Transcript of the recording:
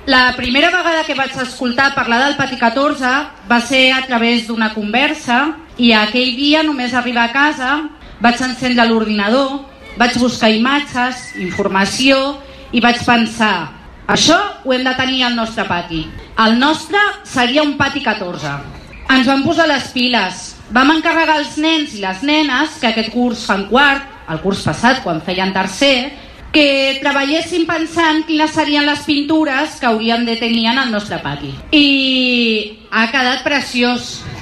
La primera vegada que vaig escoltar parlar del Pati 14 va ser a través d'una conversa i aquell dia, només arribar a casa, vaig encendre l'ordinador, vaig buscar imatges, informació i vaig pensar, això ho hem de tenir al nostre pati. El nostre seria un Pati 14. Ens vam posar les piles, vam encarregar als nens i les nenes que aquest curs fan quart, el curs passat quan feien tercer, que treballessin pensant quines serien les pintures que hauríem de tenir en el nostre pati. I ha quedat preciós.